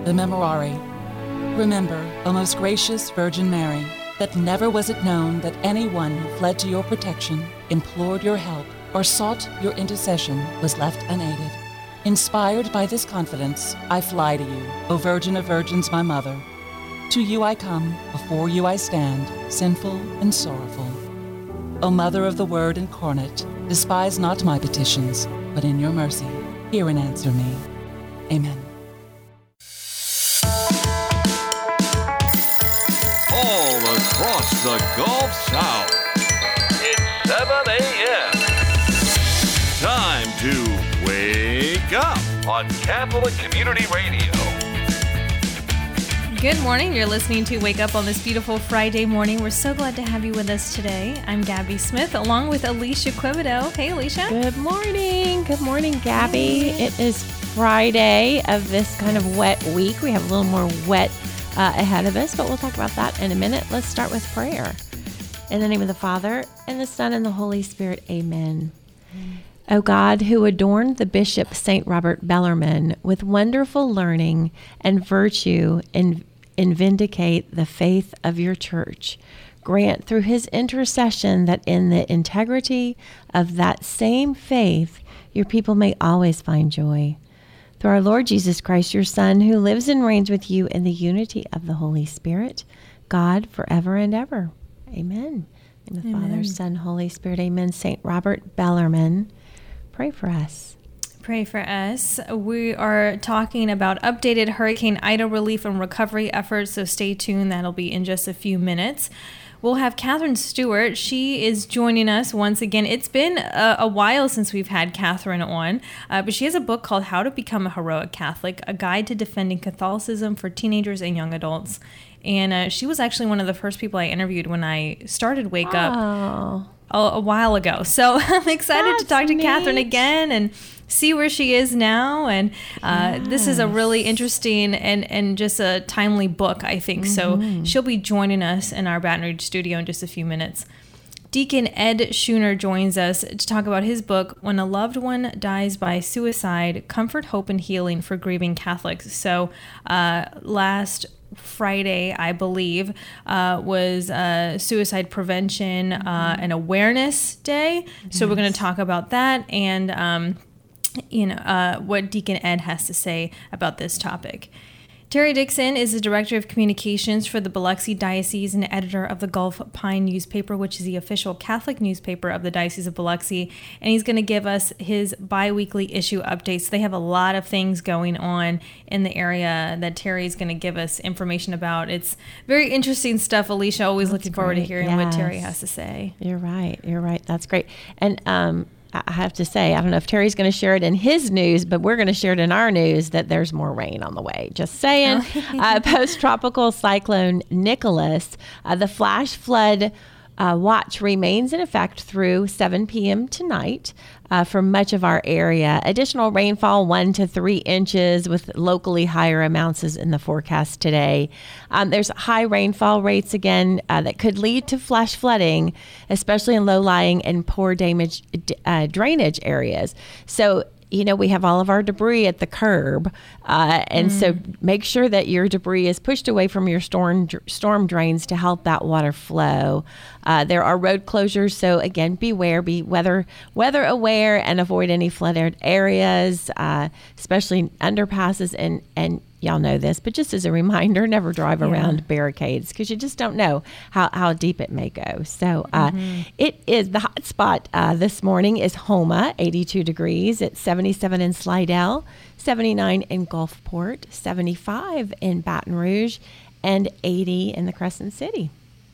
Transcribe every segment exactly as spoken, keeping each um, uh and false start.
the Memorare. Remember, O most gracious Virgin Mary, that never was it known that anyone who fled to your protection, implored your help, or sought your intercession was left unaided. Inspired by this confidence, I fly to you, O Virgin of Virgins, my Mother. To you I come, before you I stand, sinful and sorrowful. O Mother of the Word incarnate, despise not my petitions, but in your mercy, hear and answer me. Amen. All across the Gulf South, it's seven a.m. Time to wake up on Catholic Community Radio. Good morning. You're listening to Wake Up on this beautiful Friday morning. We're so glad to have you with us today. I'm Gabby Smith, along with Alicia Quibido. Hey, Alicia. Good morning. Good morning, Gabby. It is Friday of this kind of wet week. We have a little more wet uh, ahead of us, but we'll talk about that in a minute. Let's start with prayer. In the name of the Father, and the Son, and the Holy Spirit. Amen. Amen. O God, who adorned the Bishop Saint Robert Bellarmine with wonderful learning and virtue and, and vindicate the faith of your church, grant through his intercession that in the integrity of that same faith, your people may always find joy. Through our Lord Jesus Christ, your Son, who lives and reigns with you in the unity of the Holy Spirit, God, forever and ever. Amen. In the Amen. Father, Son, Holy Spirit. Amen. Saint Robert Bellarmine, pray for us. Pray for us. We are talking about updated Hurricane Ida relief and recovery efforts, so stay tuned. That'll be in just a few minutes. We'll have Catherine Stewart. She is joining us once again. It's been a, a while since we've had Catherine on, uh, but she has a book called How to Become a Heroic Catholic, a guide to defending Catholicism for teenagers and young adults. And uh, she was actually one of the first people I interviewed when I started Wake oh. Up a, a while ago. So I'm excited That's to talk to neat. Catherine again and see where she is now. And uh, yes. This is a really interesting and, and just a timely book, I think. Mm-hmm. So she'll be joining us in our Baton Rouge studio in just a few minutes. Deacon Ed Schooner joins us to talk about his book, When a Loved One Dies by Suicide, Comfort, Hope, and Healing for Grieving Catholics. So uh, last Friday, I believe, uh, was uh, Suicide Prevention uh, and Awareness Day. Yes. So we're going to talk about that and um, you know uh, what Deacon Ed has to say about this topic. Terry Dixon is the Director of Communications for the Biloxi Diocese and editor of the Gulf Pine newspaper, which is the official Catholic newspaper of the Diocese of Biloxi. And he's going to give us his bi-weekly issue updates. They have a lot of things going on in the area that Terry's going to give us information about. It's very interesting stuff. Alicia, always That's looking forward great. to hearing yes. what Terry has to say. You're right. You're right. That's great. And um, I have to say, I don't know if Terry's going to share it in his news, but we're going to share it in our news that there's more rain on the way. Just saying. uh, post-tropical cyclone Nicholas, uh, the flash flood uh, watch remains in effect through seven p.m. tonight uh, for much of our area. Additional rainfall, one to three inches with locally higher amounts is in the forecast today. Um, there's high rainfall rates again uh, that could lead to flash flooding, especially in low-lying and poor damage, uh, drainage areas. So, you know, we have all of our debris at the curb, uh, and mm. so make sure that your debris is pushed away from your storm storm drains to help that water flow. Uh, there are road closures, so again, beware, be weather weather aware, and avoid any flooded areas, uh, especially underpasses. And and y'all know this, but just as a reminder, never drive yeah. around barricades because you just don't know how, how deep it may go. So uh, mm-hmm. it is the hot spot uh, this morning is Houma, eighty-two degrees. It's seventy-seven in Slidell, seventy-nine in Gulfport, seventy-five in Baton Rouge, and eighty in the Crescent City.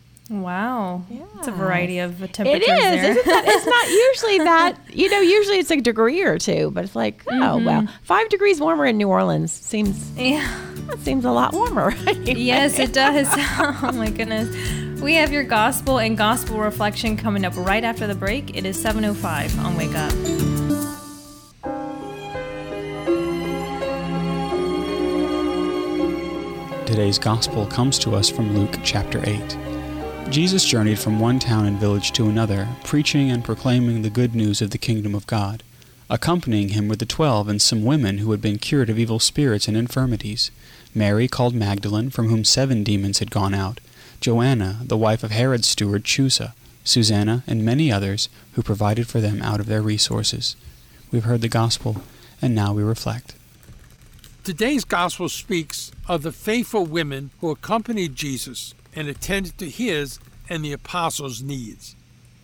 Wow. Yeah. It's a variety of temperatures. It is. There. Isn't that, it's not usually that, you know, usually it's a degree or two, but it's like, oh, mm-hmm. well, five degrees warmer in New Orleans seems, yeah. that seems a lot warmer, right? Yes, it does. Oh, my goodness. We have your gospel and gospel reflection coming up right after the break. It is seven oh five on Wake Up. Today's gospel comes to us from Luke chapter eight. Jesus journeyed from one town and village to another, preaching and proclaiming the good news of the kingdom of God. Accompanying him were the twelve and some women who had been cured of evil spirits and infirmities: Mary called Magdalene, from whom seven demons had gone out; Joanna, the wife of Herod's steward Chusa; Susanna, and many others who provided for them out of their resources. We've heard the gospel, and now we reflect. Today's gospel speaks of the faithful women who accompanied Jesus and attended to his and the apostles' needs.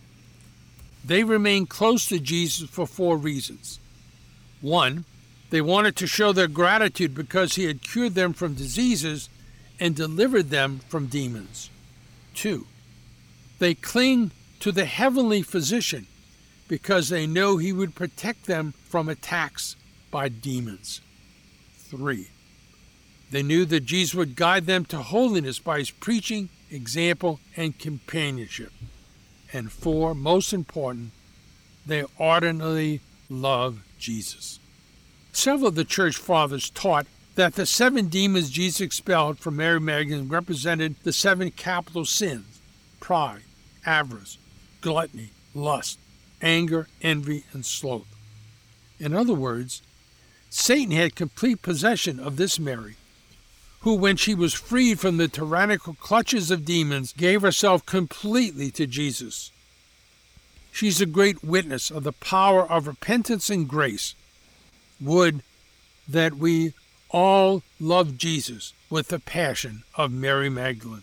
They remained close to Jesus for four reasons. One, they wanted to show their gratitude because he had cured them from diseases and delivered them from demons. Two, they cling to the heavenly physician because they know he would protect them from attacks by demons. Three, they knew that Jesus would guide them to holiness by his preaching, example, and companionship. And four, most important, they ardently love Jesus. Several of the church fathers taught that the seven demons Jesus expelled from Mary Magdalene represented the seven capital sins: pride, avarice, gluttony, lust, anger, envy, and sloth. In other words, Satan had complete possession of this Mary, who, when she was freed from the tyrannical clutches of demons, gave herself completely to Jesus. She's a great witness of the power of repentance and grace. Would that we all love Jesus with the passion of Mary Magdalene.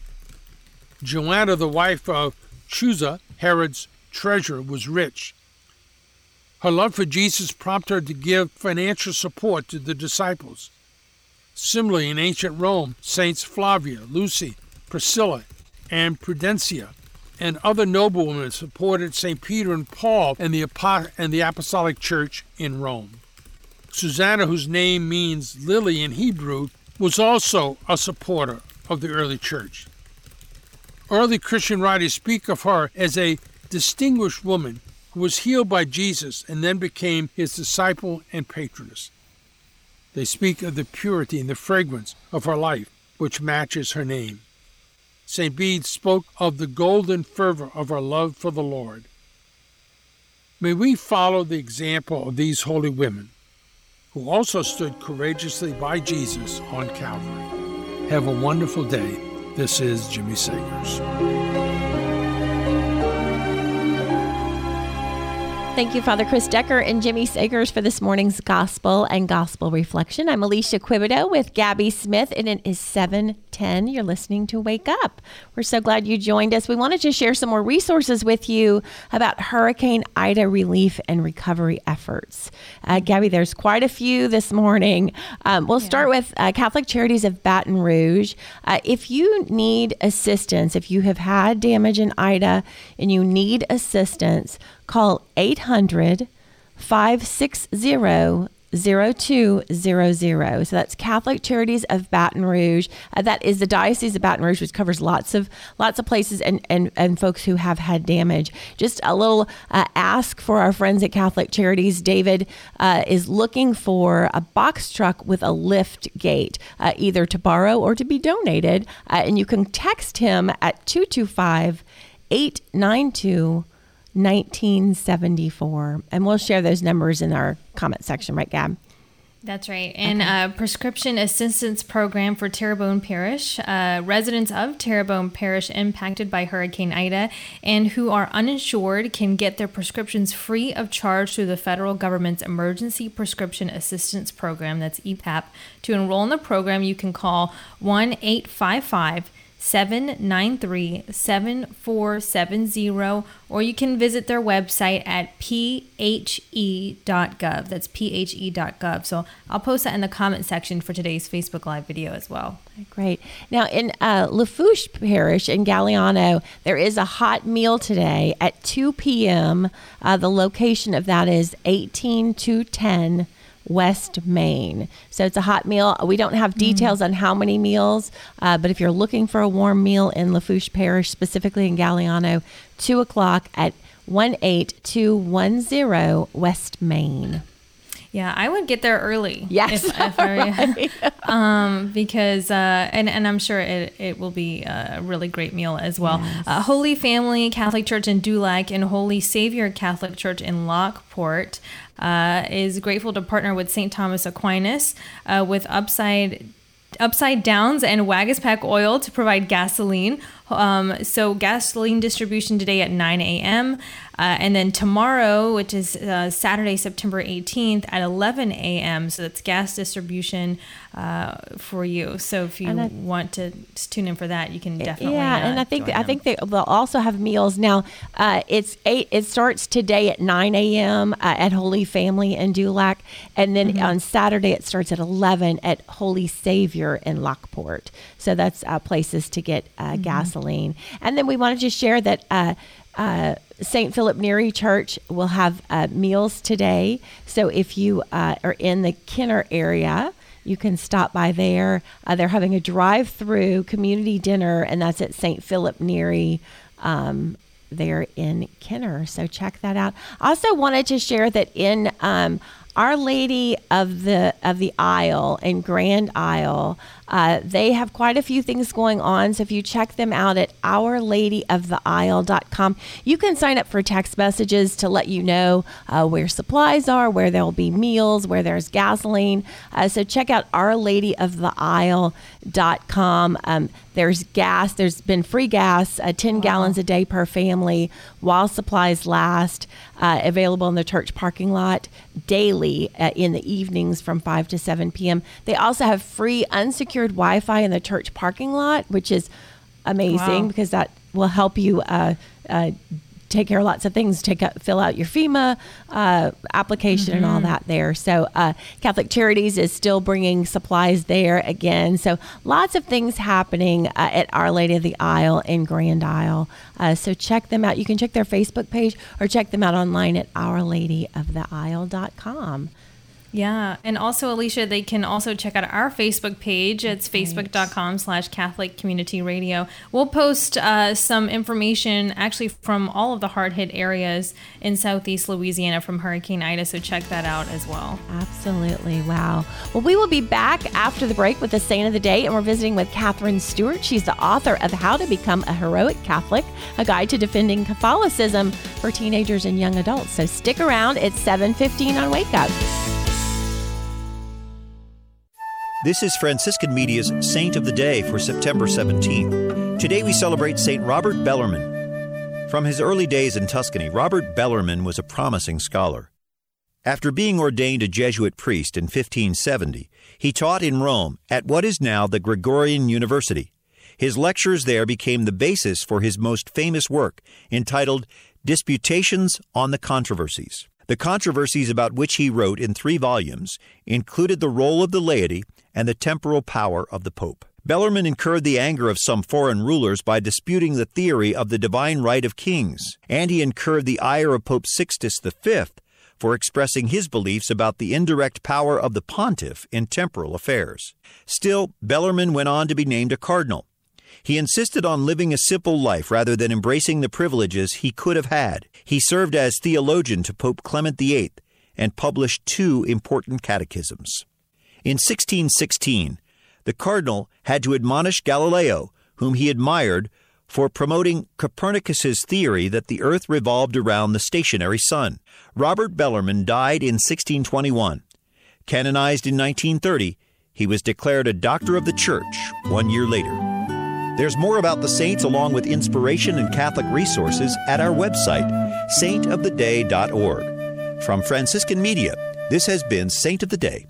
Joanna, the wife of Chusa, Herod's treasurer, was rich. Her love for Jesus prompted her to give financial support to the disciples. Similarly, in ancient Rome, Saints Flavia, Lucy, Priscilla, and Prudencia, and other noblewomen supported Saint Peter and Paul and the, Apo- and the Apostolic Church in Rome. Susanna, whose name means lily in Hebrew, was also a supporter of the early church. Early Christian writers speak of her as a distinguished woman who was healed by Jesus and then became his disciple and patroness. They speak of the purity and the fragrance of her life, which matches her name. Saint Bede spoke of the golden fervor of her love for the Lord. May we follow the example of these holy women, who also stood courageously by Jesus on Calvary. Have a wonderful day. This is Jimmy Sagers. Thank you, Father Chris Decker and Jimmy Sagers, for this morning's Gospel and Gospel Reflection. I'm Alicia Quibido with Gabby Smith, and it is seven ten. You're listening to Wake Up. We're so glad you joined us. We wanted to share some more resources with you about Hurricane Ida relief and recovery efforts. Uh, Gabby, there's quite a few this morning. Um, we'll yeah. start with uh, Catholic Charities of Baton Rouge. Uh, if you need assistance, if you have had damage in Ida and you need assistance, call eight hundred, five six zero, zero two zero zero. So that's Catholic Charities of Baton Rouge. Uh, that is the Diocese of Baton Rouge, which covers lots of lots of places and, and, and folks who have had damage. Just a little uh, ask for our friends at Catholic Charities. David uh, is looking for a box truck with a lift gate, uh, either to borrow or to be donated. Uh, and you can text him at two two five, eight nine two, nineteen seventy-four, and we'll share those numbers in our comment section, right, Gab? That's right. And okay. uh, prescription assistance program for Terrebonne Parish, uh, residents of Terrebonne Parish impacted by Hurricane Ida and who are uninsured can get their prescriptions free of charge through the federal government's Emergency Prescription Assistance Program, that's E P A P. To enroll in the program, you can call one eight five five, seven nine three, seven four seven zero, or you can visit their website at p h e dot gov. That's p h e dot gov. So I'll post that in the comment section for today's Facebook Live video as well. Great. Now, in uh, Lafourche Parish in Galliano, there is a hot meal today at two p.m. Uh, the location of that is eighteen two ten West Main. So it's a hot meal. We don't have details mm. on how many meals, uh, but if you're looking for a warm meal in Lafourche Parish, specifically in Galliano, two o'clock at one eight two one zero West Main. Yeah, I would get there early. Yes, if, if I, um, because uh, and and I'm sure it it will be a really great meal as well. Yes. Uh, Holy Family Catholic Church in Dulac and Holy Savior Catholic Church in Lockport uh, is grateful to partner with Saint Thomas Aquinas uh, with Upside. Upside Downs and Wagaspack Oil to provide gasoline. Um, so gasoline distribution today at nine a.m. Uh, and then tomorrow, which is uh, Saturday, September eighteenth at eleven a.m. So that's gas distribution uh, for you. So if you I, want to tune in for that, you can definitely. Yeah, uh, and I think I them. think they will also have meals now. Uh, it's eight. It starts today at nine a.m. Uh, at Holy Family in Dulac, and then mm-hmm. on Saturday it starts at eleven at Holy Savior in Lockport. So that's uh, places to get uh, mm-hmm. gasoline. And then we wanted to share that. Uh, uh, Saint Philip Neri Church will have uh, meals today. So if you uh, are in the Kenner area, you can stop by there. Uh, they're having a drive-through community dinner, and that's at Saint Philip Neri um, there in Kenner. So check that out. I also wanted to share that in um, Our Lady of the of the Isle in Grand Isle, uh, they have quite a few things going on. So if you check them out at our lady of the isle dot com, you can sign up for text messages to let you know uh, where supplies are, where there'll be meals, where there's gasoline. Uh, so check out our lady of the isle dot com. Um, there's gas. There's been free gas, uh, ten wow. gallons a day per family while supplies last, uh, available in the church parking lot daily uh, in the evenings from five to seven p.m. They also have free unsecured Wi-Fi in the church parking lot, which is amazing wow. because that will help you uh, uh, take care of lots of things, take out, fill out your FEMA uh, application mm-hmm. and all that there. So uh, Catholic Charities is still bringing supplies there again. So lots of things happening uh, at Our Lady of the Isle in Grand Isle. Uh, so check them out. You can check their Facebook page or check them out online at our lady of the isle dot com. Yeah. And also, Alicia, they can also check out our Facebook page. It's right. facebook.com slash Catholic Community Radio. We'll post uh, some information actually from all of the hard-hit areas in Southeast Louisiana from Hurricane Ida. So check that out as well. Absolutely. Wow. Well, we will be back after the break with the Saint of the Day, and we're visiting with Catherine Stewart. She's the author of How to Become a Heroic Catholic, a guide to defending Catholicism for teenagers and young adults. So stick around. It's seven fifteen on Wake Up. This is Franciscan Media's Saint of the Day for September seventeenth. Today we celebrate Saint Robert Bellarmine. From his early days in Tuscany, Robert Bellarmine was a promising scholar. After being ordained a Jesuit priest in fifteen seventy, he taught in Rome at what is now the Gregorian University. His lectures there became the basis for his most famous work, entitled Disputations on the Controversies. The controversies about which he wrote in three volumes included the role of the laity and the temporal power of the Pope. Bellarmine incurred the anger of some foreign rulers by disputing the theory of the divine right of kings, and he incurred the ire of Pope Sixtus the Fifth for expressing his beliefs about the indirect power of the pontiff in temporal affairs. Still, Bellarmine went on to be named a cardinal. He insisted on living a simple life rather than embracing the privileges he could have had. He served as theologian to Pope Clement the Eighth and published two important catechisms. In sixteen sixteen, the cardinal had to admonish Galileo, whom he admired, for promoting Copernicus's theory that the earth revolved around the stationary sun. Robert Bellarmine died in sixteen twenty-one. Canonized in nineteen thirty, he was declared a doctor of the Church one year later. There's more about the saints along with inspiration and Catholic resources at our website, saint of the day dot org. From Franciscan Media, this has been Saint of the Day.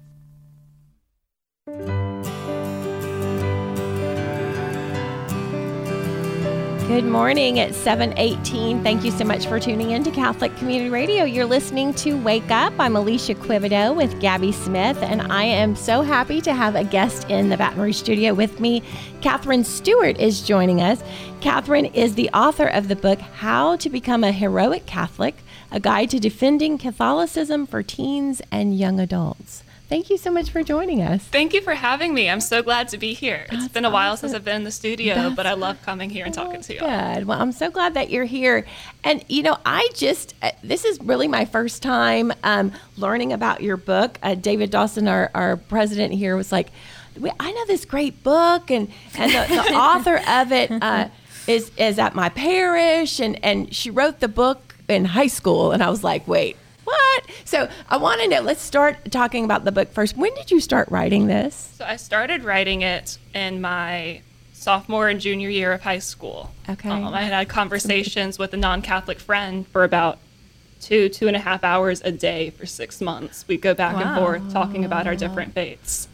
Good morning at seven eighteen. Thank you so much for tuning in to Catholic Community Radio. You're listening to Wake Up. I'm Alicia Quibido with Gabby Smith, and I am so happy to have a guest in the Baton Rouge studio with me. Catherine Stewart is joining us. Catherine is the author of the book, How to Become a Heroic Catholic, a guide to defending Catholicism for teens and young adults. Thank you so much for joining us. Thank you for having me. I'm so glad to be here. It's That's been a while awesome. since I've been in the studio, That's but I love coming here and talking to you. Good. Well, I'm so glad that you're here. And, you know, I just, uh, this is really my first time um, learning about your book. Uh, David Dawson, our, our president here, was like, we, I know this great book, and, and the, the author of it uh, is, is at my parish, and, and she wrote the book in high school. And I was like, wait. What? So I want to know, let's start talking about the book first. When did you start writing this? So I started writing it in my sophomore and junior year of high school. Okay. Um, I had had conversations with a non-Catholic friend for about two, two and a half hours a day for six months. We'd go back Wow. and forth talking about our different faiths.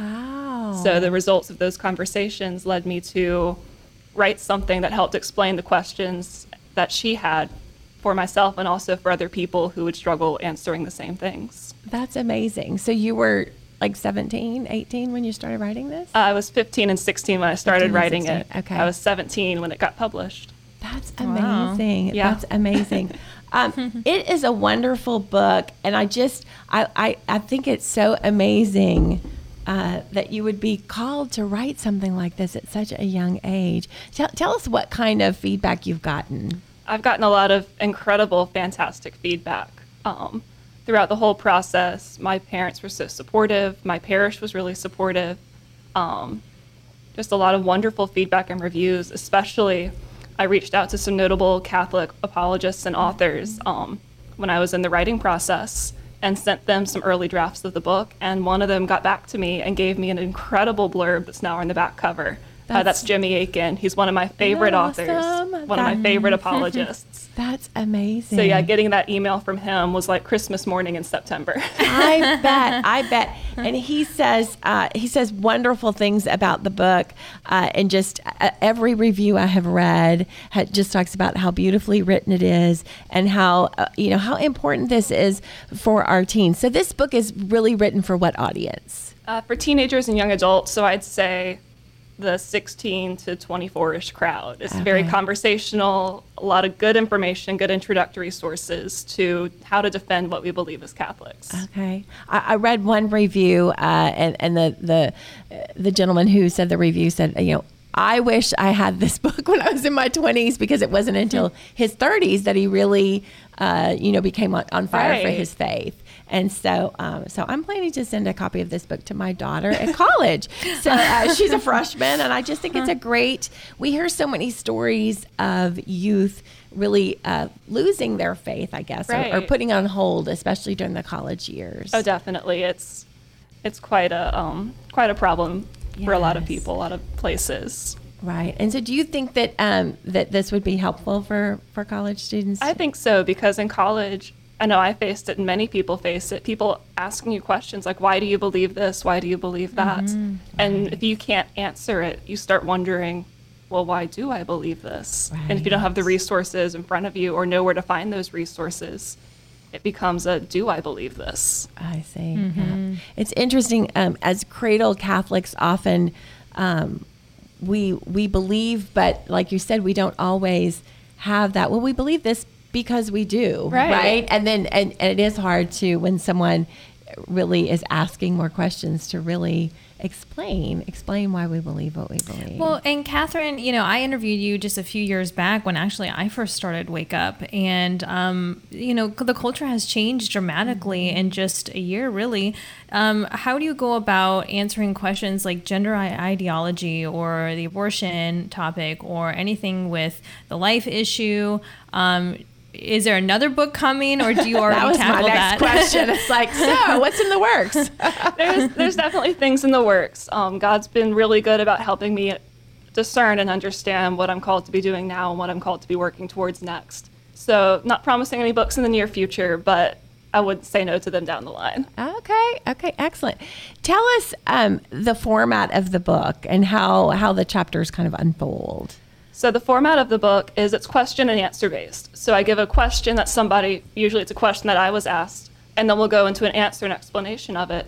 Wow. So the results of those conversations led me to write something that helped explain the questions that she had for myself and also for other people who would struggle answering the same things. That's amazing. So you were like seventeen, eighteen when you started writing this? Uh, I was fifteen and sixteen when I started fifteen and writing sixteen. it. Okay. I was seventeen when it got published. That's Wow. amazing. Yeah. That's amazing. um, it is a wonderful book, and I just, I, I, I think it's so amazing uh, that you would be called to write something like this at such a young age. Tell, tell us what kind of feedback you've gotten. I've gotten a lot of incredible, fantastic feedback um, throughout the whole process. My parents were so supportive. My parish was really supportive. Um, just a lot of wonderful feedback and reviews, especially I reached out to some notable Catholic apologists and authors um, when I was in the writing process and sent them some early drafts of the book. And one of them got back to me and gave me an incredible blurb that's now on the back cover. That's, uh, that's Jimmy Aiken. He's one of my favorite Awesome. authors, one That- of my favorite apologists. That's amazing. So yeah, getting that email from him was like Christmas morning in September. I bet, I bet. And he says, uh, he says wonderful things about the book, uh, and just uh, every review I have read ha- just talks about how beautifully written it is, and how uh, you know how important this is for our teens. So this book is really written for what audience? Uh, for teenagers and young adults, so I'd say the sixteen to twenty-four-ish crowd. It's very Okay. conversational, a lot of good information, good introductory sources to how to defend what we believe as Catholics. Okay, I, I read one review, uh, and and the the uh, the gentleman who said the review said, you know, I wish I had this book when I was in my twenties, because it wasn't until his thirties that he really, uh, you know, became on, on fire for Right. his faith. And so, um, so I'm planning to send a copy of this book to my daughter at college. So uh, she's a freshman, and I just think it's a great. We hear so many stories of youth really uh, losing their faith, I guess, or, or Right. putting on hold, especially during the college years. Oh, definitely. It's it's quite a um, quite a problem for a lot of Yes. people, a lot of places. Right. And so, do you think that um, that this would be helpful for, for college students? I think so, because in college, I know I faced it and many people face it. People asking you questions like, why do you believe this? Why do you believe that? Mm-hmm. And if you can't answer it, you start wondering, well, why do I believe this? And if you don't have the resources in front of you or know where to find those resources, it becomes a, do I believe this? I see. Yeah. It's interesting. Um, as cradle Catholics, often um, we we believe, but like you said, we don't always have that. Well, we believe this because we do, Right. right? And then and, and it is hard to, when someone really is asking more questions, to really explain explain why we believe what we believe. Well, and Catherine, you know, I interviewed you just a few years back when actually I first started Wake Up, and um, you know, the culture has changed dramatically in just a year, really. Um, how do you go about answering questions like gender i- ideology or the abortion topic or anything with the life issue? Um, is there another book coming, or do you already that was my tackle next that? question. It's like, so what's in the works? There's, there's definitely things in the works. Um, God's been really good about helping me discern and understand what I'm called to be doing now and what I'm called to be working towards next. So not promising any books in the near future, but I would say no to them down the line. Okay. Okay. Excellent. Tell us um, the format of the book and how how the chapters kind of unfold. So the format of the book is it's question and answer based. So I give a question that somebody, usually it's a question that I was asked, and then we'll go into an answer and explanation of it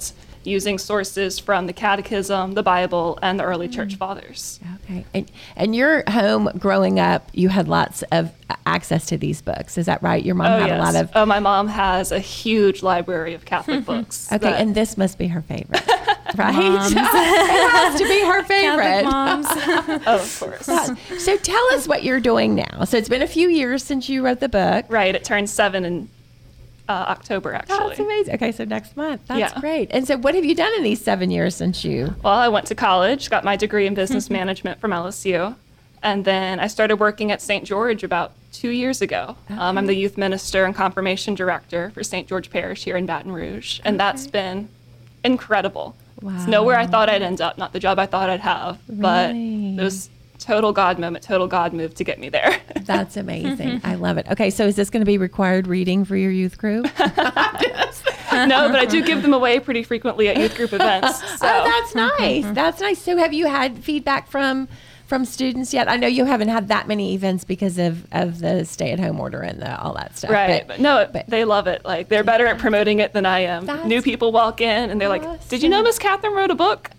using sources from the Catechism, the Bible, and the early church fathers. Okay. And, and your home growing up, you had lots of access to these books. Is that right? Your mom Oh, had yes. a lot of... Oh, my mom has a huge library of Catholic books. Okay, that- and this must be her favorite, right? It has to be her favorite. Catholic moms. oh, of course. God. So tell us what you're doing now. So it's been a few years since you wrote the book. Right, it turns seven in uh, October, actually. That's amazing. Okay, so next month. That's Yeah. great. And so what have you done in these seven years since you... Well, I went to college, got my degree in business management from L S U, and then I started working at Saint George about two years ago. Um, I'm the youth minister and confirmation director for Saint George Parish here in Baton Rouge, and that's been incredible. It's nowhere I thought I'd end up, not the job I thought I'd have, but it was total God moment, total God move to get me there. That's amazing. I love it. Okay, so is this going to be required reading for your youth group? No, but I do give them away pretty frequently at youth group events. So. Oh, that's nice. That's nice. So have you had feedback from from students yet? I know you haven't had that many events because of, of the stay-at-home order and the, all that stuff. Right. But, But no, but- they love it. Like, they're better at promoting it than I am. That's New people walk in and they're like, did you know Miss Catherine wrote a book?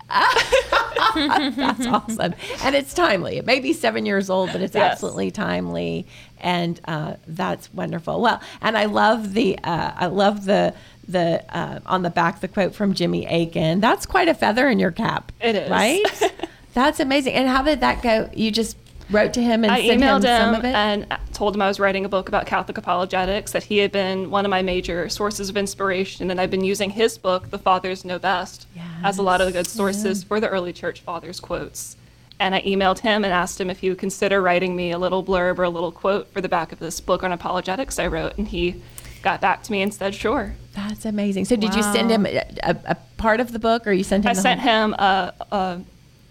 That's awesome. And it's timely. It may be seven years old, but it's Yes. absolutely timely. And uh, that's wonderful. Well, and I love the, uh, I love the, the uh, on the back, the quote from Jimmy Akin. That's quite a feather in your cap. It is. Right? That's amazing. And how did that go? You just wrote to him and I sent him emailed some him of it? and told him I was writing a book about Catholic apologetics, that he had been one of my major sources of inspiration, and I've been using his book, The Fathers Know Best, as a lot of the good sources for the early church fathers' quotes. And I emailed him and asked him if he would consider writing me a little blurb or a little quote for the back of this book on apologetics I wrote, and he got back to me and said, sure. That's amazing. So did you send him a, a, a part of the book, or you sent him I the sent whole? him a, a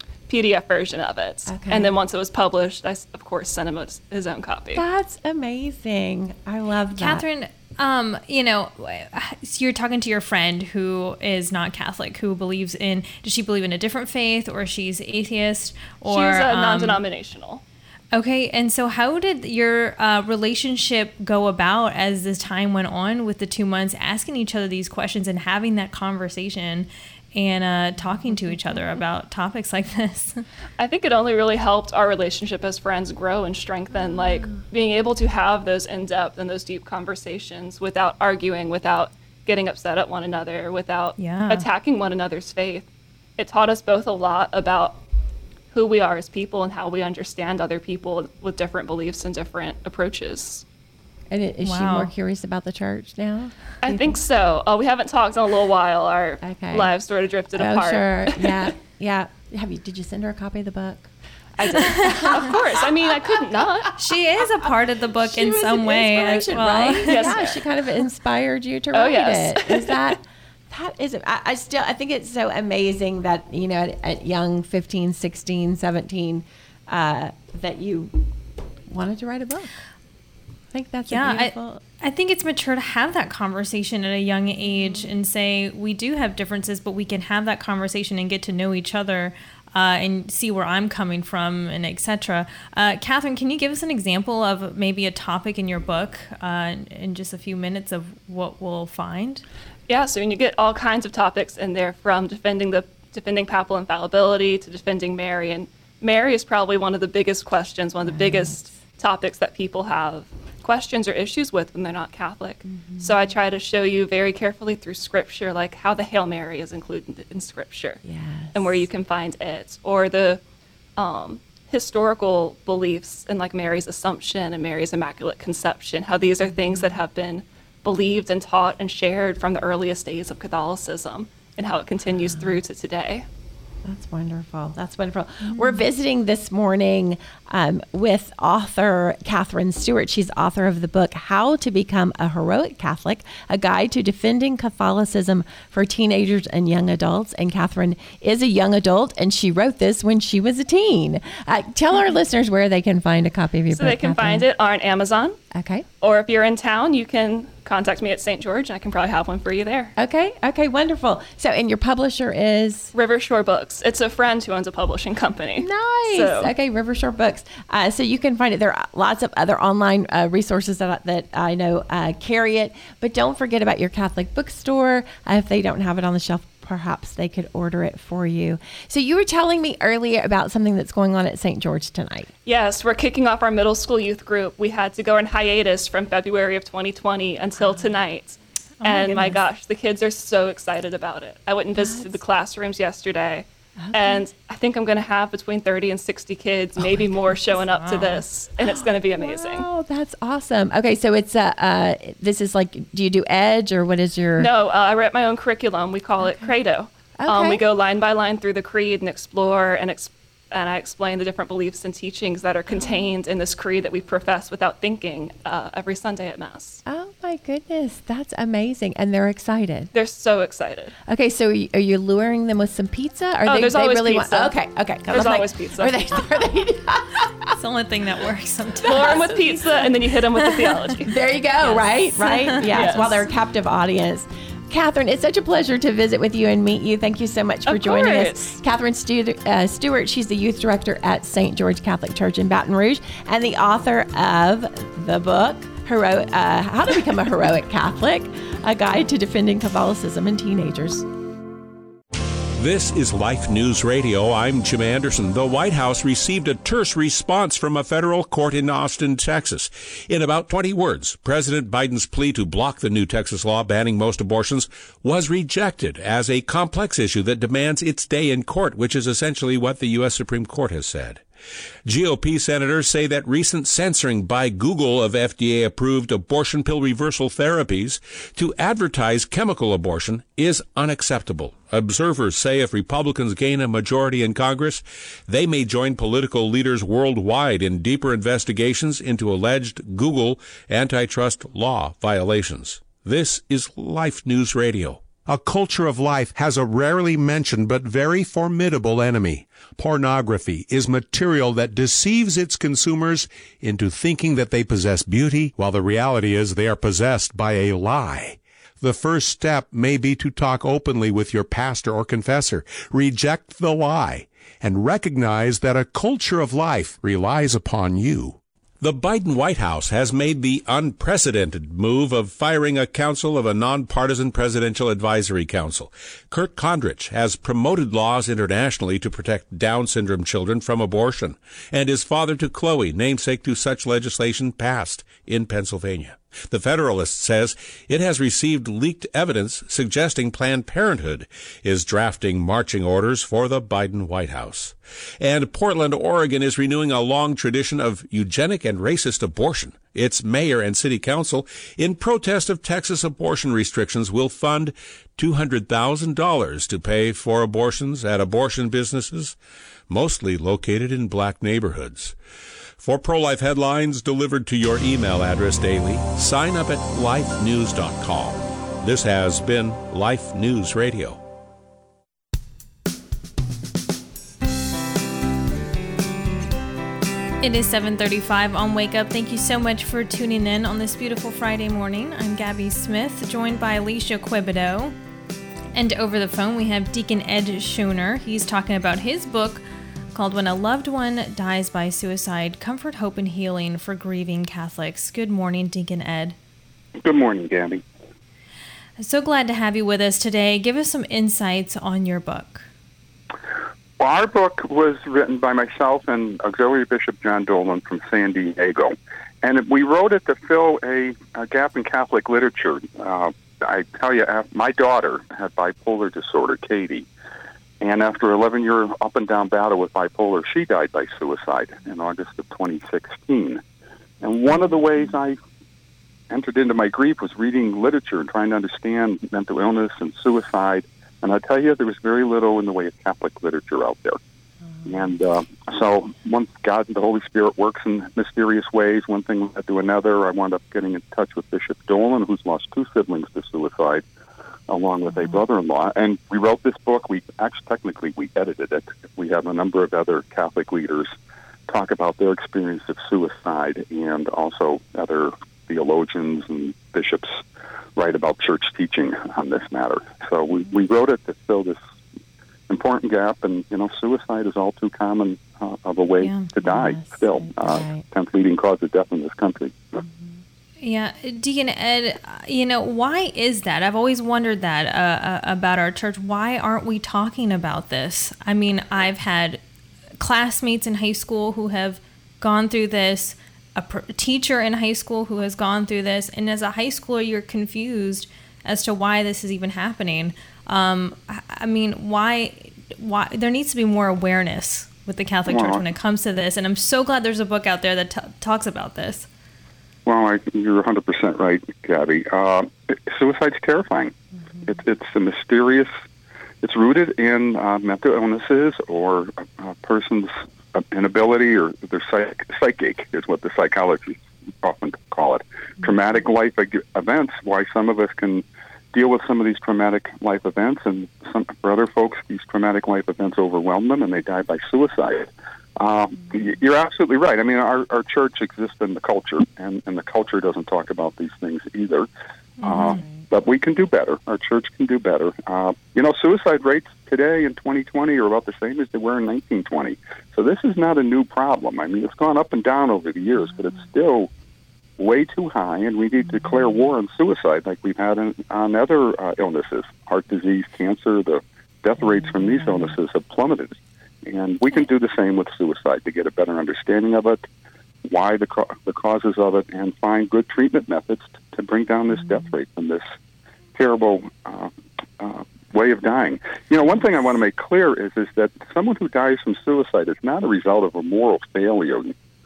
P D F version of it. Okay. And then once it was published, I, s- of course, sent him his, his own copy. That's amazing. I love that. Catherine, um, you know, so you're talking to your friend who is not Catholic, who believes in, does she believe in a different faith, or she's atheist, or She's a um, non-denominational. Okay, and so how did your uh, relationship go about as this time went on with the two months, asking each other these questions and having that conversation and uh, talking to each other about topics like this? I think it only really helped our relationship as friends grow and strengthen, like being able to have those in-depth and those deep conversations without arguing, without getting upset at one another, without Yeah. attacking one another's faith. It taught us both a lot about who we are as people and how we understand other people with different beliefs and different approaches. And i- is she Wow. more curious about the church now? I think so. Uh, we haven't talked in a little while. Our Okay. lives sort of drifted Oh, apart. sure. Yeah. Yeah. Have you? Did you send her a copy of the book? I did. Of course. I mean, I couldn't not. She is a part of the book She in was some an way as inspiration, well. right? Yes, Yeah, ma'am. she kind of inspired you to Oh, write yes. it. Is that that is I, I still I think it's so amazing that, you know, at, at young fifteen, sixteen, seventeen uh, that you wanted to write a book. I think that's Yeah, a beautiful I, I think it's mature to have that conversation at a young age and say we do have differences, but we can have that conversation and get to know each other uh, and see where I'm coming from and et cetera. Uh, Catherine, can you give us an example of maybe a topic in your book uh, in just a few minutes of what we'll find? Yeah, so when you get all kinds of topics in there, from defending the defending papal infallibility to defending Mary, and Mary is probably one of the biggest questions, one of the biggest topics that people have questions or issues with when they're not Catholic. Mm-hmm. So I try to show you very carefully through Scripture, like how the Hail Mary is included in Scripture, Yes. and where you can find it, or the um, historical beliefs in like Mary's Assumption and Mary's Immaculate Conception, how these are things that have been believed and taught and shared from the earliest days of Catholicism, and how it continues through to today. That's wonderful. That's wonderful. We're visiting this morning um, with author Catherine Stewart. She's author of the book, How to Become a Heroic Catholic, a guide to defending Catholicism for teenagers and young adults. And Catherine is a young adult, and she wrote this when she was a teen. Uh, tell our listeners where they can find a copy of your So book, they can Catherine. find it on Amazon, Okay. or if you're in town, you can contact me at Saint George, and I can probably have one for you there. Okay. Okay. Wonderful. So, and your publisher is? River Shore Books. It's a friend who owns a publishing company. Nice. So- Okay, River Shore Books. Uh, so you can find it. There are lots of other online uh, resources that I, that I know uh, carry it. But don't forget about your Catholic bookstore. Uh, if they don't have it on the shelf perhaps they could order it for you. So you were telling me earlier about something that's going on at Saint George tonight. Yes, we're kicking off our middle school youth group. We had to go on hiatus from February of twenty twenty until tonight. Oh and my, my gosh, the kids are so excited about it. I went and visited the classrooms yesterday. Okay. And I think I'm going to have between thirty and sixty kids, maybe oh more, showing up wow. to this, and it's going to be amazing. Oh, wow, that's awesome. Okay, so it's uh, uh, this is like, do you do Edge, or what is your? No, uh, I write my own curriculum. We call it Credo. Okay. Um, we go line by line through the creed and explore and explore. And I explain the different beliefs and teachings that are contained in this creed that we profess without thinking uh, every Sunday at Mass. Oh, my goodness. That's amazing. And they're excited. They're so excited. Okay, so are you, are you luring them with some pizza? Or oh, they, there's they always really pizza. Want, okay, okay. There's like, always pizza. Are they, are they, it's the only thing that works sometimes. Lure them with pizza, and then you hit them with the theology. There you go, yes. right? Right? Yes, yes, while they're a captive audience. Catherine, it's such a pleasure to visit with you and meet you. Thank you so much for of joining course. us. Catherine Stu- uh, Stewart, she's the youth director at Saint George Catholic Church in Baton Rouge and the author of the book, Hero- uh, How to Become a Heroic Catholic, A Guide to Defending Catholicism in Teenagers. This is Life News Radio. I'm Jim Anderson. The White House received a terse response from a federal court in Austin, Texas. In about twenty words, President Biden's plea to block the new Texas law banning most abortions was rejected as a complex issue that demands its day in court, which is essentially what the U S Supreme Court has said. G O P senators say that recent censoring by Google of F D A-approved abortion pill reversal therapies to advertise chemical abortion is unacceptable. Observers say if Republicans gain a majority in Congress, they may join political leaders worldwide in deeper investigations into alleged Google antitrust law violations. This is Life News Radio. A culture of life has a rarely mentioned but very formidable enemy. Pornography is material that deceives its consumers into thinking that they possess beauty, while the reality is they are possessed by a lie. The first step may be to talk openly with your pastor or confessor, reject the lie, and recognize that a culture of life relies upon you. The Biden White House has made the unprecedented move of firing a council of a nonpartisan presidential advisory council. Kurt Kondrich has promoted laws internationally to protect Down syndrome children from abortion, and is father to Chloe, namesake to such legislation passed in Pennsylvania. The Federalist says it has received leaked evidence suggesting Planned Parenthood is drafting marching orders for the Biden White House. And Portland, Oregon is renewing a long tradition of eugenic and racist abortion. Its mayor and city council, in protest of Texas abortion restrictions, will fund two hundred thousand dollars to pay for abortions at abortion businesses, mostly located in black neighborhoods. For pro-life headlines delivered to your email address daily, sign up at life news dot com. This has been Life News Radio. It is seven thirty-five on Wake Up. Thank you so much for tuning in on this beautiful Friday morning. I'm Gabby Smith, joined by Alicia Quibido. And over the phone, we have Deacon Ed Schoner. He's talking about his book called When a Loved One Dies by Suicide, Comfort, Hope, and Healing for Grieving Catholics. Good morning, Deacon Ed. Good morning, Gabby. So glad to have you with us today. Give us some insights on your book. Well, our book was written by myself and Auxiliary Bishop John Dolan from San Diego. And we wrote it to fill a, a gap in Catholic literature. Uh, I tell you, my daughter had bipolar disorder, Katie. And after an eleven-year up-and-down battle with bipolar, she died by suicide in August of twenty sixteen. And one of the ways I entered into my grief was reading literature and trying to understand mental illness and suicide. And I tell you, there was very little in the way of Catholic literature out there. Mm-hmm. And uh, so once God and the Holy Spirit works in mysterious ways, one thing led to another. I wound up getting in touch with Bishop Dolan, who's lost two siblings to suicide, along with a brother-in-law. And we wrote this book. We actually, technically, we edited it. We have a number of other Catholic leaders talk about their experience of suicide, and also other theologians and bishops write about church teaching on this matter. So we, we wrote it to fill this important gap, and, you know, suicide is all too common uh, of a way yeah, to die yes, still. Uh, right. tenth leading cause of death in this country. Mm-hmm. Yeah, Deacon Ed, you know, why is that? I've always wondered that uh, about our church. Why aren't we talking about this? I mean, I've had classmates in high school who have gone through this, a pr- teacher in high school who has gone through this, and as a high schooler, you're confused as to why this is even happening. Um, I mean, why? Why there needs to be more awareness with the Catholic well, Church when it comes to this, and I'm so glad there's a book out there that t- talks about this. Well, I, you're one hundred percent right, Gabby. Uh, suicide's terrifying. Mm-hmm. It, it's a mysterious, it's rooted in uh, mental illnesses or a, a person's inability or their psych, psychic is what the psychologists often call it. Mm-hmm. Traumatic life events, why some of us can deal with some of these traumatic life events, and some, for other folks, these traumatic life events overwhelm them and they die by suicide. Uh, you're absolutely right. I mean, our, our church exists in the culture, and, and the culture doesn't talk about these things either. Mm-hmm. Uh, but we can do better. Our church can do better. Uh, you know, suicide rates today in twenty twenty are about the same as they were in nineteen twenty. So this is not a new problem. I mean, it's gone up and down over the years, but it's still way too high, and we need to declare war on suicide like we've had in, on other uh, illnesses, heart disease, cancer. The death rates from these illnesses have plummeted. And we can do the same with suicide to get a better understanding of it, why the co- the causes of it, and find good treatment methods t- to bring down this death rate from this terrible uh, uh, way of dying. You know, one thing I want to make clear is is that someone who dies from suicide is not a result of a moral failure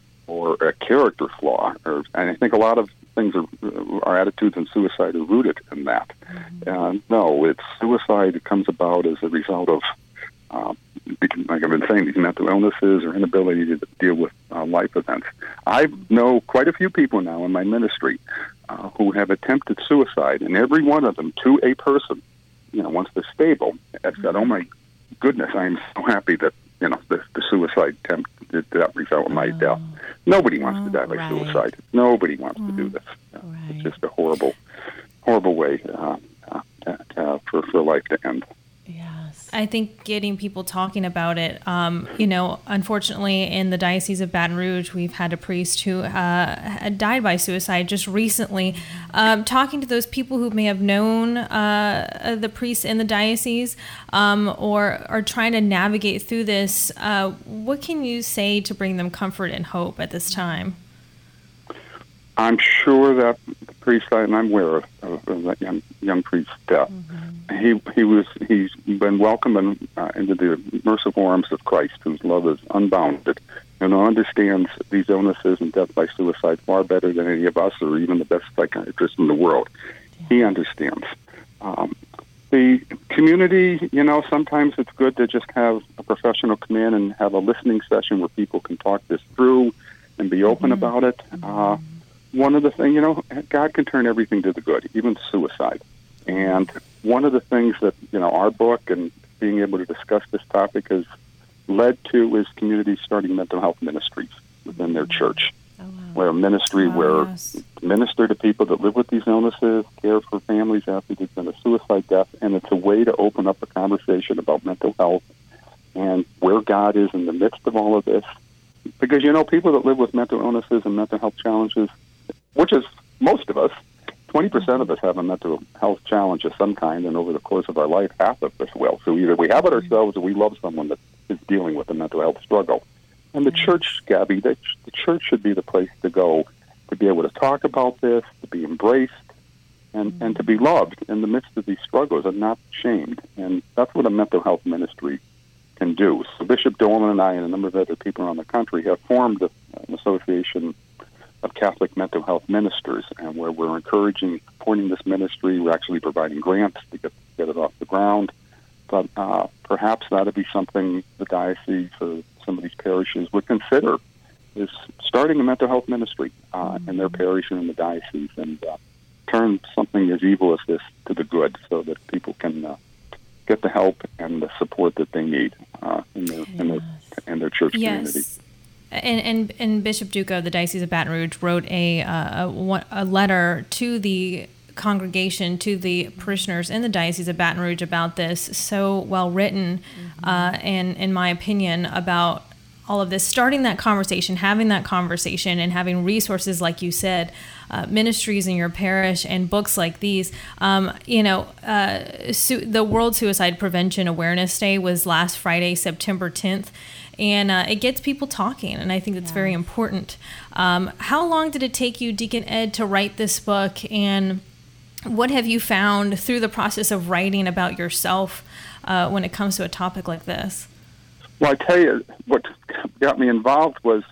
or a character flaw. Or, and I think a lot of things are, our attitudes in suicide are rooted in that. Uh, no, it's suicide comes about as a result of Uh, like I've been saying, these mental illnesses or inability to deal with uh, life events. I know quite a few people now in my ministry uh, who have attempted suicide, and every one of them, to a person, you know, once they're stable, have said, "Oh my goodness, I'm so happy that you know the, the suicide attempt did not result in my oh. death." Nobody wants oh, to die by right. suicide. Nobody wants oh, to do this. Uh, right. It's just a horrible, horrible way uh, uh, uh, for for life to end. I think getting people talking about it, um, you know, unfortunately in the Diocese of Baton Rouge, we've had a priest who uh, had died by suicide just recently. Um, talking to those people who may have known uh, the priests in the diocese um, or are trying to navigate through this, uh, what can you say to bring them comfort and hope at this time? I'm sure that the priest, and I'm aware of, of, of that young young priest's death. Mm-hmm. He he was he's been welcomed in, uh, into the merciful arms of Christ, whose love is unbounded, and understands these illnesses and death by suicide far better than any of us or even the best psychiatrists in the world. Yeah. He understands. Um, the community, you know, sometimes it's good to just have a professional come in and have a listening session where people can talk this through and be open mm-hmm. about it. Uh, One of the things, you know, God can turn everything to the good, even suicide. And one of the things that, you know, our book and being able to discuss this topic has led to is communities starting mental health ministries within their church. Oh, wow. Where a ministry oh, where yes. minister to people that live with these illnesses, care for families after there's been a suicide death, and it's a way to open up a conversation about mental health and where God is in the midst of all of this. Because, you know, people that live with mental illnesses and mental health challenges, which is most of us, twenty percent of us have a mental health challenge of some kind, and over the course of our life, half of us will. So either we have it ourselves or we love someone that is dealing with a mental health struggle. And the church, Gabby, the, the church should be the place to go to be able to talk about this, to be embraced, and, and to be loved in the midst of these struggles and not shamed. And that's what a mental health ministry can do. So Bishop Dolan and I and a number of other people around the country have formed a, an association of Catholic mental health ministers, and where we're encouraging, supporting this ministry. We're actually providing grants to get, get it off the ground. But uh, perhaps that would be something the diocese or some of these parishes would consider, is starting a mental health ministry uh, in their parish and in the diocese, and uh, turn something as evil as this to the good, so that people can uh, get the help and the support that they need uh, in, their, yes. in, their, in their church yes. community. And, and and Bishop Duca of the Diocese of Baton Rouge wrote a, uh, a a letter to the congregation, to the parishioners in the Diocese of Baton Rouge about this. So well written, mm-hmm. uh, and in my opinion, about all of this, starting that conversation, having that conversation, and having resources like you said, uh, ministries in your parish, and books like these. Um, you know, uh, su- the World Suicide Prevention Awareness Day was last Friday, September tenth. And uh, it gets people talking, and I think that's yeah. very important. Um, how long did it take you, Deacon Ed, to write this book, and what have you found through the process of writing about yourself uh, when it comes to a topic like this? Well, I tell you, what got me involved was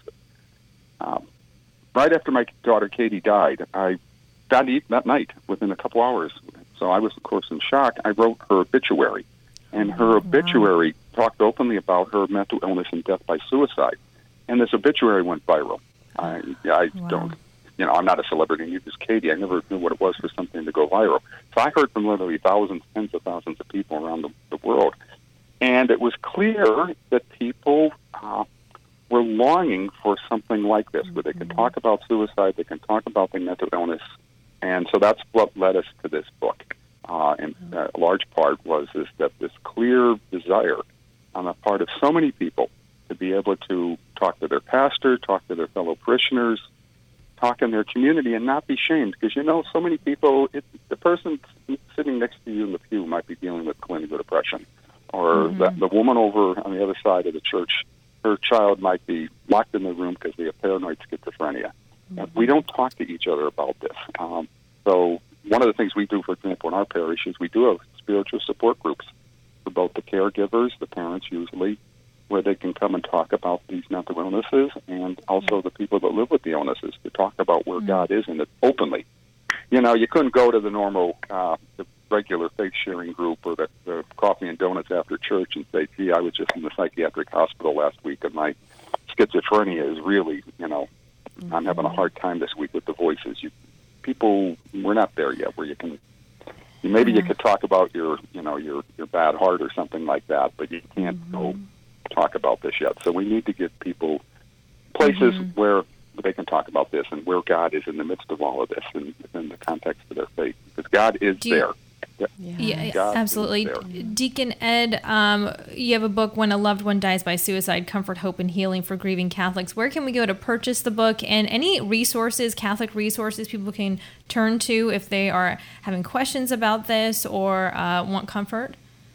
um, right after my daughter Katie died, I got to eat that night within a couple hours. So I was, of course, in shock. I wrote her obituary, and her oh, obituary wow. talked openly about her mental illness and death by suicide. And this obituary went viral. I, I wow. don't, you know, I'm not a celebrity, neither is Katie. I never knew what it was for something to go viral. So I heard from literally thousands, tens of thousands of people around the, the world. And it was clear that people uh, were longing for something like this, where they could talk about suicide, they can talk about their mental illness. And so that's what led us to this book. Uh, and uh, a large part was is that this clear desire on the part of so many people to be able to talk to their pastor, talk to their fellow parishioners, talk in their community, and not be shamed. Because, you know, so many people, it, the person sitting next to you in the pew might be dealing with clinical depression. Or mm-hmm. the, the woman over on the other side of the church, her child might be locked in the room because they have paranoid schizophrenia. Mm-hmm. We don't talk to each other about this. Um, so one of the things we do, for example, in our parish is we do have spiritual support groups for both the caregivers, the parents usually, where they can come and talk about these mental illnesses, and also the people that live with the illnesses to talk about where mm-hmm. God is in it openly. You know, you couldn't go to the normal, uh, the regular faith-sharing group or the, the coffee and donuts after church and say, gee, I was just in the psychiatric hospital last week and my schizophrenia is really, you know, mm-hmm. I'm having a hard time this week with the voices. You people, we're not there yet where you can, maybe yeah. you could talk about your, you know, your, your bad heart or something like that, but you can't mm-hmm. go talk about this yet. So we need to give people places mm-hmm. where they can talk about this and where God is in the midst of all of this and within the context of their faith, because God is you, there. Yeah, yeah absolutely. Deacon Ed, um, you have a book, When a Loved One Dies by Suicide, Comfort, Hope, and Healing for Grieving Catholics. Where can we go to purchase the book, and any resources, Catholic resources people can turn to if they are having questions about this or uh, want comfort?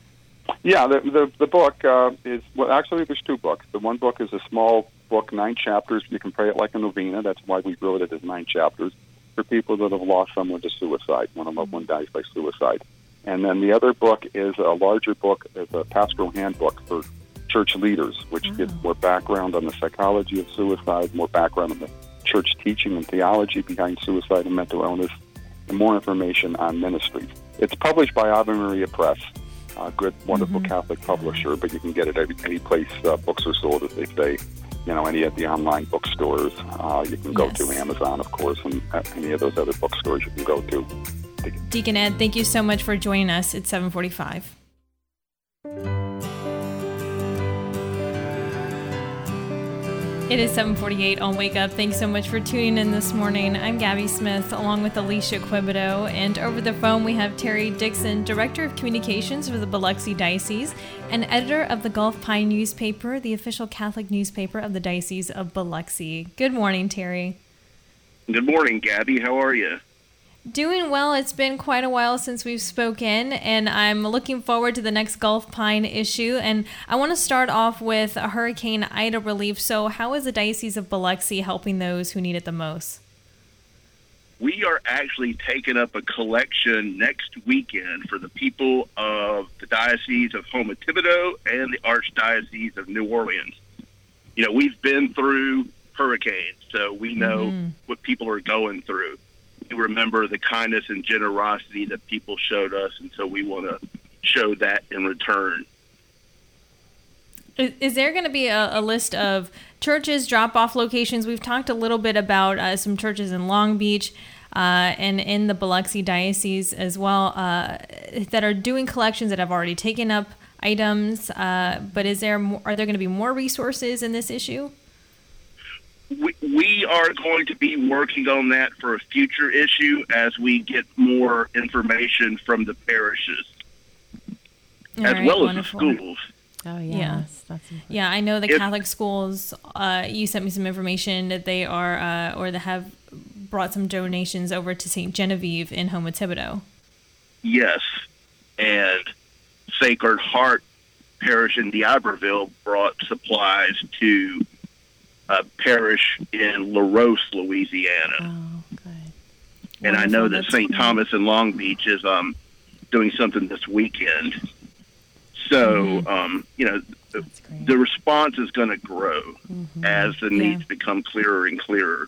Yeah, the the, the book uh, is, well, actually there's two books. The one book is a small book, nine chapters. You can pray it like a novena. That's why we wrote it as nine chapters for people that have lost someone to suicide, when a loved one dies by suicide. And then the other book is a larger book, it's a pastoral handbook for church leaders, which oh. gives more background on the psychology of suicide, more background on the church teaching and theology behind suicide and mental illness, and more information on ministries. It's published by Ave Maria Press, a good, wonderful mm-hmm. Catholic publisher, but you can get it any, any place uh, books are sold, as they say. You know, any of the online bookstores. Uh, you can go yes. to Amazon, of course, and any of those other bookstores you can go to. Deacon Ed, thank you so much for joining us at seven forty-five. It is seven forty-eight on Wake Up. Thanks so much for tuning in this morning. I'm Gabby Smith, along with Alicia Quibido, and over the phone we have Terry Dixon, Director of Communications for the Biloxi Diocese and editor of the Gulf Pine newspaper, the official Catholic newspaper of the Diocese of Biloxi. Good morning, Terry. Good morning, Gabby. How are you? Doing well. It's been quite a while since we've spoken, and I'm looking forward to the next Gulf Pine issue. And I want to start off with a Hurricane Ida relief. So how is the Diocese of Biloxi helping those who need it the most? We are actually taking up a collection next weekend for the people of the Diocese of Houma-Thibodaux and the Archdiocese of New Orleans. You know, we've been through hurricanes, so we know mm-hmm. what people are going through. We remember the kindness and generosity that people showed us, and so we want to show that in return. Is, is there going to be a, a list of churches, drop-off locations? We've talked a little bit about uh, some churches in Long Beach uh, and in the Biloxi Diocese as well uh, that are doing collections that have already taken up items. Uh, but is there more, are there going to be more resources in this issue? We, we are going to be working on that for a future issue as we get more information from the parishes, All as right, well wonderful. as the schools. Oh, yes. Yeah. That's important. Yeah, I know the If- Catholic schools, uh, you sent me some information that they are, uh, or they have brought some donations over to Saint Genevieve in Houma Thibodeau. Yes, and Sacred Heart Parish in D'Iberville brought supplies to a parish in La Rose, Louisiana. Oh, good. And I know Wonderful. that That's Saint great. Thomas in Long Beach is um, doing something this weekend. So, um, you know, the, That's great. the response is going to grow as the Yeah. needs become clearer and clearer.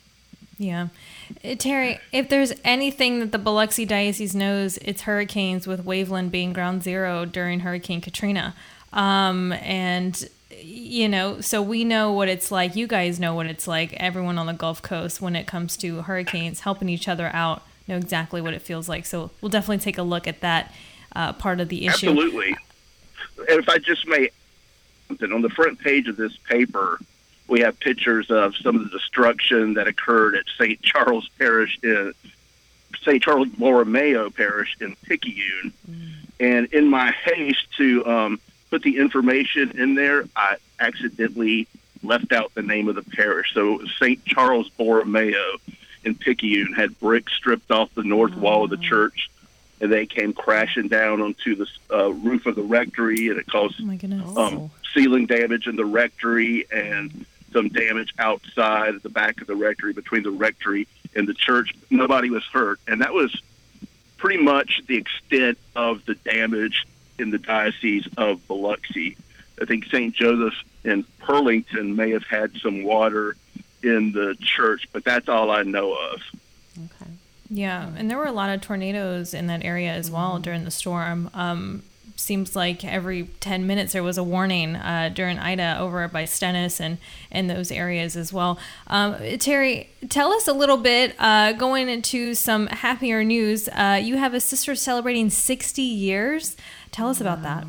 Yeah. Uh, Terry, if there's anything that the Biloxi Diocese knows, it's hurricanes, with Waveland being ground zero during Hurricane Katrina. Um, and, you know, so we know what it's like. You guys know what it's like. Everyone on the Gulf Coast, when it comes to hurricanes, helping each other out, know exactly what it feels like. So we'll definitely take a look at that uh, part of the issue. Absolutely. And if I just may, something on the front page of this paper, we have pictures of some of the destruction that occurred at Saint Charles Parish in Saint Charles Borromeo Parish in Picayune. Mm. And in my haste to um, put the information in there, I accidentally left out the name of the parish. So it was Saint Charles Borromeo in Picayune, had bricks stripped off the north oh. wall of the church, and they came crashing down onto the uh, roof of the rectory, and it caused Oh my goodness. um, ceiling damage in the rectory and some damage outside at the back of the rectory, between the rectory and the church. Nobody was hurt, and that was pretty much the extent of the damage in the Diocese of Biloxi. I think Saint Joseph in Pearlington may have had some water in the church, but that's all I know of. Okay. Yeah, and there were a lot of tornadoes in that area as well during the storm. Um, seems like every ten minutes there was a warning uh, during Ida over by Stennis and, and those areas as well. Um, Terry, tell us a little bit, uh, going into some happier news. Uh, you have a sister celebrating sixty years. Tell us about that.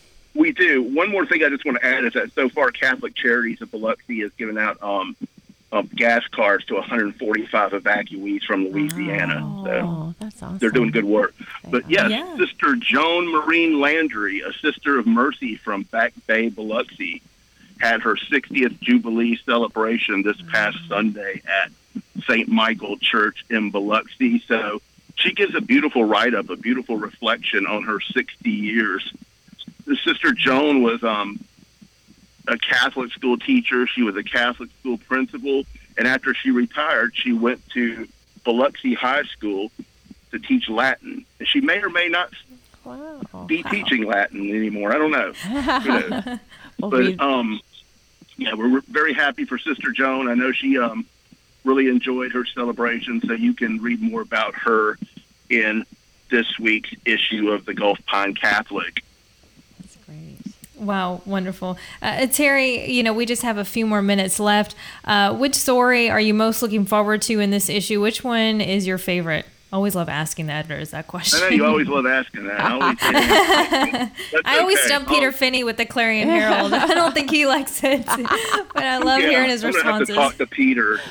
We do. One more thing I just want to add is that so far Catholic Charities of Biloxi has given out um, um, gas cards to one hundred forty-five evacuees from Louisiana. Oh, so that's awesome. they're doing good work. But yes, Yeah. Sister Joan Marine Landry, a Sister of Mercy from Back Bay, Biloxi, had her sixtieth Jubilee celebration this past Sunday at Saint Michael Church in Biloxi. So she gives a beautiful write-up, a beautiful reflection on her sixty years. The Sister Joan was um, a Catholic school teacher. She was a Catholic school principal. And after she retired, she went to Biloxi High School to teach Latin. And she may or may not Wow. be teaching Latin anymore. I don't know. Who knows? Well, But, we- um, yeah, we're very happy for Sister Joan. I know she um, really enjoyed her celebration, so you can read more about her in this week's issue of the Gulf Pine Catholic. That's great. Wow, wonderful. Uh, Terry, you know, we just have a few more minutes left. Uh, which story are you most looking forward to in this issue? Which one is your favorite? Always love asking the editors that question. I know you always love asking that. I always, That's I always okay. stump Peter Oh, Finney with the Clarion Herald. I don't think he likes it, but I love yeah, hearing his I'm gonna responses. have to talk to Peter.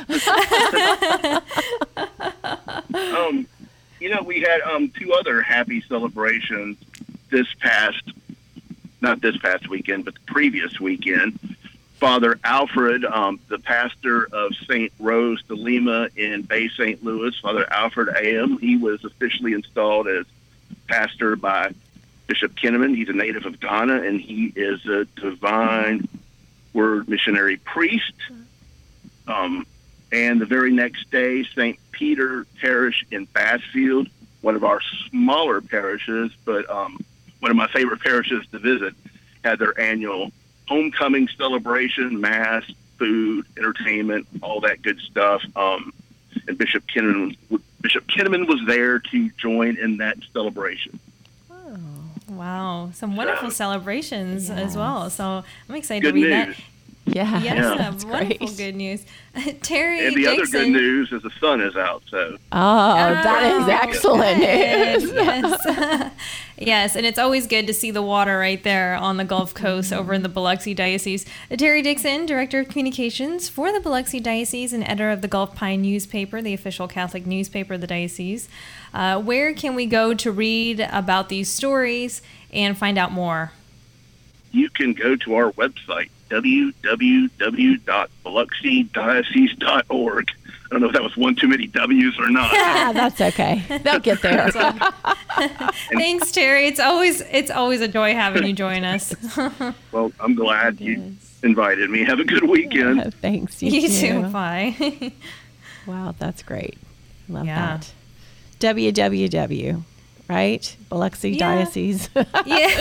um, you know, we had um, two other happy celebrations this past, not this past weekend, but the previous weekend. Father Alfred, um, the pastor of Saint Rose de Lima in Bay Saint Louis, Father Alfred A M, he was officially installed as pastor by Bishop Kinnaman. He's a native of Ghana, and he is a Divine Word missionary priest. Um, and the very next day, Saint Peter Parish in Bassfield, one of our smaller parishes, but um, one of my favorite parishes to visit, had their annual homecoming celebration, mass, food, entertainment, all that good stuff. Um, and Bishop Kinnaman, Bishop Kinnaman was there to join in that celebration. Wow, some wonderful celebrations as well. So I'm excited Good to read news. that. Yeah. Yes, Yeah. uh, That's wonderful great. good news. Terry And the other Dixon. good news is the sun is out. So Oh, that is Oh, excellent good. news. Yes. Yes, and it's always good to see the water right there on the Gulf Coast over in the Biloxi Diocese. Uh, Terry Dixon, Director of Communications for the Biloxi Diocese and editor of the Gulf Pine newspaper, the official Catholic newspaper of the diocese. Uh, where can we go to read about these stories and find out more? you can go to our website, w w w dot biloxi diocese dot org. I don't know if that was one too many W's or not. Yeah, that's okay. They'll get there. Thanks, Terry. It's always it's always a joy having you join us. Well, I'm glad you invited me. Have a good weekend. Yeah, thanks. You, you too. too. Bye. Wow, that's great. Love Yeah. that. W W W, right? Biloxi Yeah. Diocese. Yeah.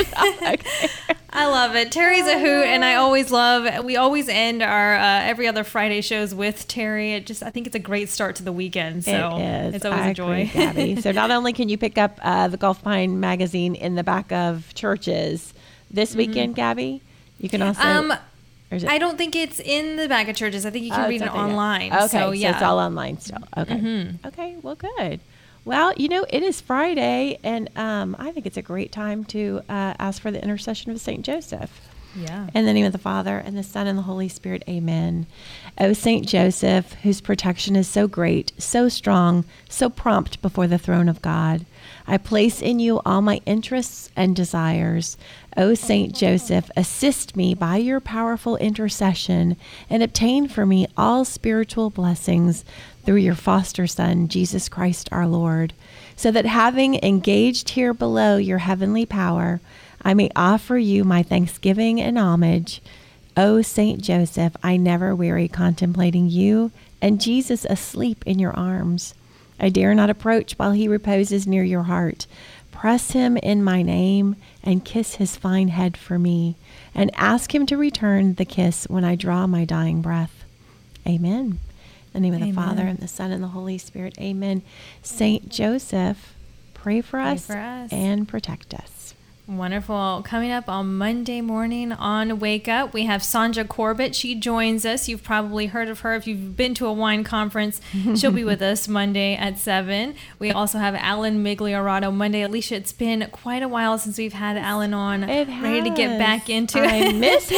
I love it. Terry's a hoot, and I always love, we always end our uh, every other Friday shows with Terry. It just, I think it's a great start to the weekend. So It is. it's always I a joy. agree, Gabby. So not only can you pick up uh, the Gulf Pine magazine in the back of churches this weekend, Gabby, you can also. Um, or is it- I don't think it's in the bag of churches. I think you can Oh, read it's it up there, yeah. online. Okay, so, yeah. it's all online still. Okay. Mhm. Okay, well, good. Well, you know, it is Friday, and um, I think it's a great time to uh, ask for the intercession of Saint Joseph. Yeah. In the name of the Father, and the Son, and the Holy Spirit, amen. O Saint Joseph, whose protection is so great, so strong, so prompt before the throne of God, I place in you all my interests and desires. O Saint Joseph, assist me by your powerful intercession, and obtain for me all spiritual blessings through your foster Son, Jesus Christ our Lord, so that having engaged here below your heavenly power, I may offer you my thanksgiving and homage. O Saint Joseph, I never weary contemplating you and Jesus asleep in your arms. I dare not approach while he reposes near your heart. Press him in my name and kiss his fine head for me, and ask him to return the kiss when I draw my dying breath. Amen. In the name of the Amen. Father, and the Son, and the Holy Spirit. Amen. Saint Joseph, pray for, Pray us, for us. and protect us. Wonderful. Coming up on Monday morning on Wake Up, we have Sandra Corbett. She joins us. You've probably heard of her if you've been to a wine conference. She'll be with us Monday at seven. We also have Alan Migliorato Monday. Alicia, it's been quite a while since we've had Alan on. It Ready to get has. back into I it. miss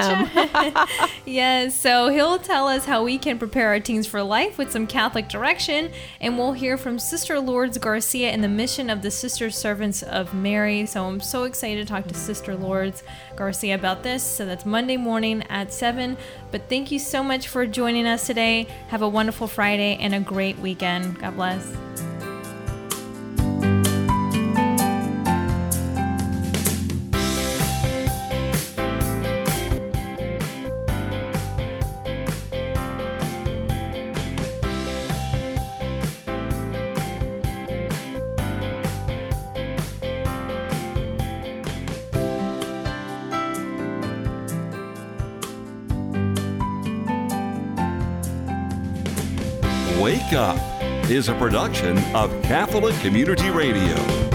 him. Yes, so he'll tell us how we can prepare our teens for life with some Catholic direction, and we'll hear from Sister Lourdes Garcia and the mission of the Sister Servants of Mary. So I'm so excited to talk to Sister Lourdes Garcia about this. So that's Monday morning at seven. But thank you so much for joining us today. Have a wonderful Friday and a great weekend. God bless. Wake Up is a production of Catholic Community Radio.